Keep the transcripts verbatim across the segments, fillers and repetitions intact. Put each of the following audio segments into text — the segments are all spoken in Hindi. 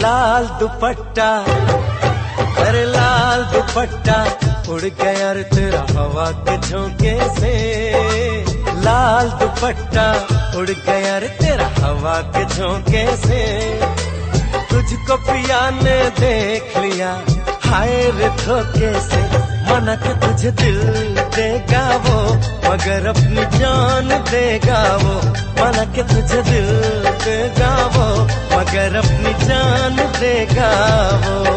लाल दुपट्टा, अरे लाल दुपट्टा उड़ गया रे तेरा हवा के झोंके से। लाल दुपट्टा उड़ गया रे तेरा हवा के झोंके से। तुझको पिया ने देख लिया हाय रे धोखे से। मना के तुझे दिल देगा वो मगर अपनी जान देगा वो। मना के तुझे दिल देगा वो मगर अपनी जान देगा वो।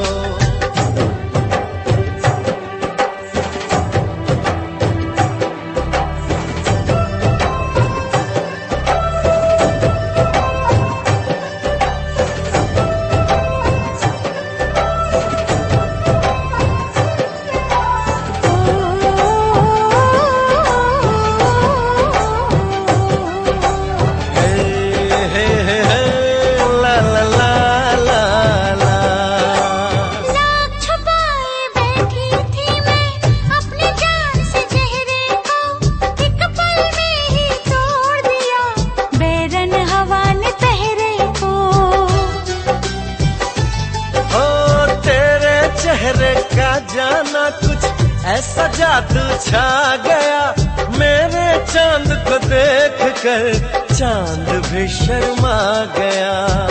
चेहरे का जाना कुछ ऐसा जादू छा गया। मेरे चांद को देख कर चांद भी शर्मा गया।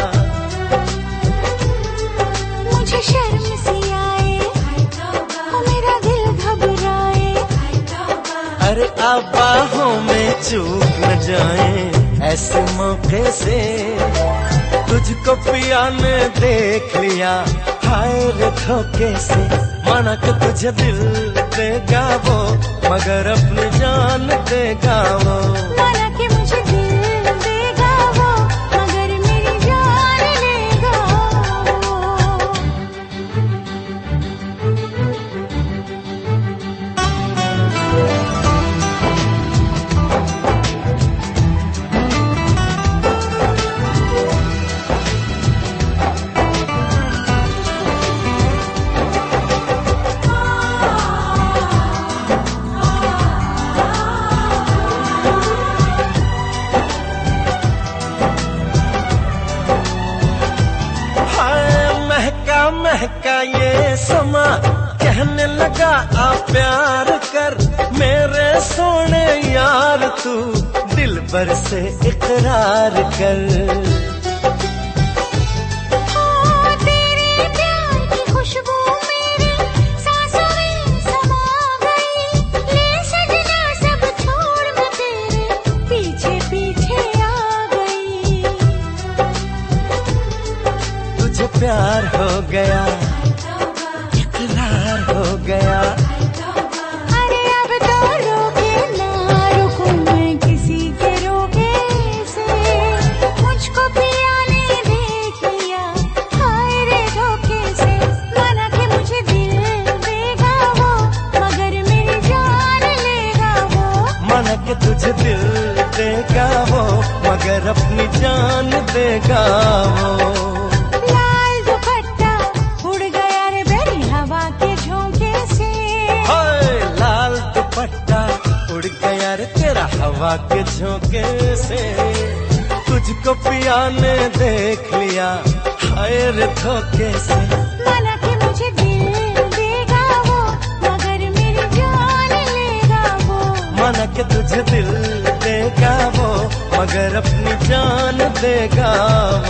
मुझे शर्म सी आए और मेरा दिल घबराए। अरे अब बाहों में चूक न जाए ऐसे मौके से। तुझको पिया ने देख लिया हाय रे धोखे से। माना कि तुझे दिल देगा वो मगर अपनी जान देगा वो। माना कि मुझे दिल देगा वो मगर मेरी जान लेगा वो। महका ये समा कहने लगा आ प्यार कर। मेरे सोने यार तू दिल भर से इकरार कर। तेरे प्यार की खुशबू मेरी सांसों में समा गई। ले सजना सब छोड़ मैं तेरे पीछे पीछे आ गई। तुझे प्यार हो गया इकरार हो गया। अरे अब तो रोके ना रुकूं मैं किसी के रोके से। मुझको पिया ने देख लिया हाय रे धोखे से। माना कि मुझे दिल देगा वो मगर मेरी जान लेगा वो। माना कि तुझे दिल देगा वो मगर अपनी जान देगा वो। हवा के झोंके से तुझको पिया ने देख लिया हाय रे धोखे से। माना कि मुझे दिल देगा वो मगर मेरी जान लेगा वो। माना कि तुझे दिल देगा वो मगर अपनी जान देगा